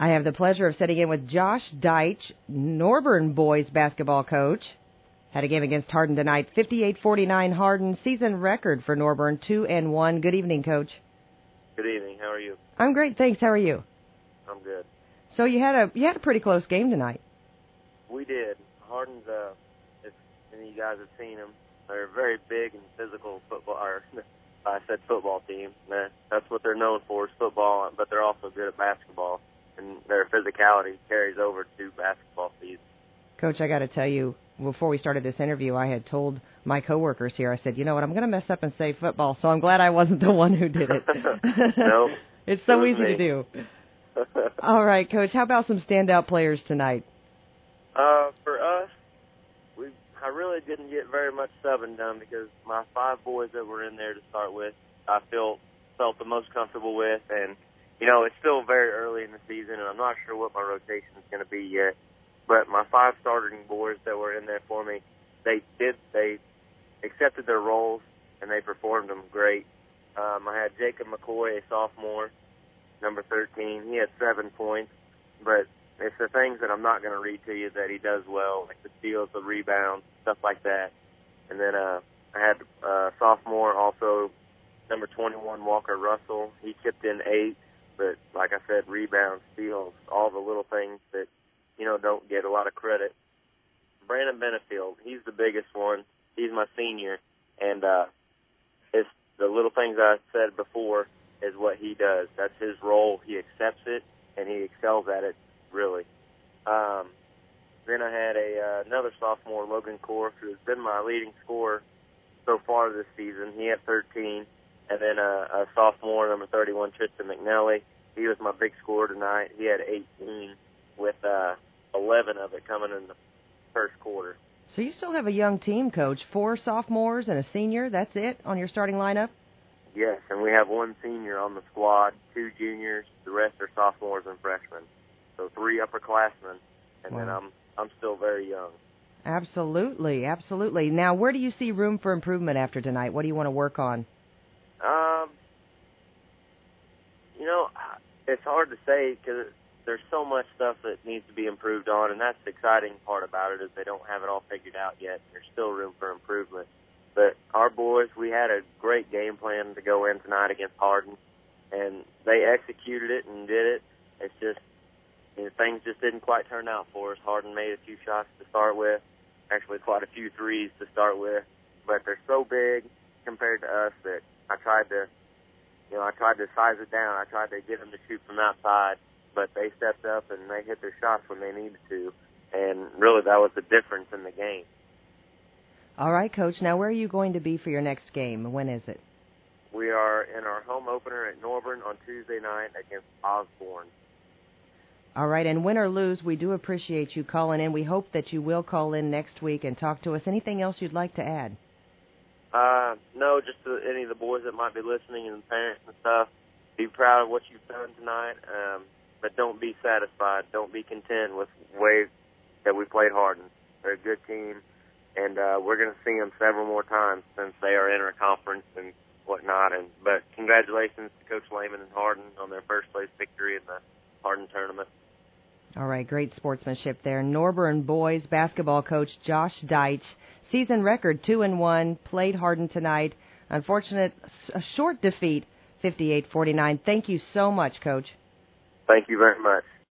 I have the pleasure of sitting in with Josh Deitch, Norburn boys basketball coach. Had a game against Hardin tonight, 58-49 Hardin, season record for Norburn, 2-1. Good evening, Coach. Good evening. How are you? I'm great, thanks. How are you? I'm good. So you had a pretty close game tonight. We did. Hardin's, if any of you guys have seen them, they're a very big and physical football, or I said football team. That's what they're known for is football, but they're also good at basketball, and their physicality carries over to basketball season. Coach, I got to tell you, before we started this interview, I had told my coworkers here, I said, you know what, I'm going to mess up and say football, so I'm glad I wasn't the one who did it. Nope. It's so easy to do. All right, Coach, how about some standout players tonight? For us, I really didn't get very much subbing done because my 5 boys that were in there to start with, I felt the most comfortable with, and it's still very early in the season, and I'm not sure what my rotation is going to be yet. But my 5 starting boys that were in there for me, they accepted their roles, and they performed them great. I had Jacob McCoy, a sophomore, number 13. He had 7 points, but it's the things that I'm not going to read to you that he does well, like the steals, the rebounds, stuff like that. And then I had sophomore also, number 21, Walker Russell. He chipped in 8, but like I said, rebounds, steals, all the little things that don't get a lot of credit. Brandon Benefield, he's the biggest one. He's my senior, and it's the little things I said before is what he does. That's his role. He accepts it, and he excels at it, really. Then I had another sophomore, Logan Korf, who has been my leading scorer so far this season. He had 13. And then a sophomore, number 31, Tristan McNally. He was my big scorer tonight. He had 18 with 11 of it coming in the first quarter. So you still have a young team, Coach. 4 sophomores and a senior. That's it on your starting lineup? Yes, and we have 1 senior on the squad, 2 juniors. The rest are sophomores and freshmen. So 3 upperclassmen, and then I'm still very young. Absolutely, absolutely. Now, where do you see room for improvement after tonight? What do you want to work on? It's hard to say because there's so much stuff that needs to be improved on, and that's the exciting part about it is they don't have it all figured out yet. There's still room for improvement. But our boys, we had a great game plan to go in tonight against Hardin, and they executed it and did it. It's just things just didn't quite turn out for us. Hardin made a few shots to start with, actually quite a few threes to start with, but they're so big compared to us that I tried to size it down. I tried to get them to shoot from outside, but they stepped up and they hit their shots when they needed to, and really that was the difference in the game. All right, Coach. Now, where are you going to be for your next game? When is it? We are in our home opener at Norburn on Tuesday night against Osborne. All right, and win or lose, we do appreciate you calling in. We hope that you will call in next week and talk to us. Anything else you'd like to add? No, just to any of the boys that might be listening and the parents and stuff, be proud of what you've done tonight, but don't be satisfied. Don't be content with the way that we played Hardin. They're a good team, and we're going to see them several more times since they are in our conference and whatnot. But congratulations to Coach Lehman and Hardin on their first-place victory in the Hardin tournament. All right, great sportsmanship there. Norburn boys basketball coach Josh Deitch, season record 2-1, played Hardin tonight. Unfortunate, a short defeat, 58-49. Thank you so much, Coach. Thank you very much.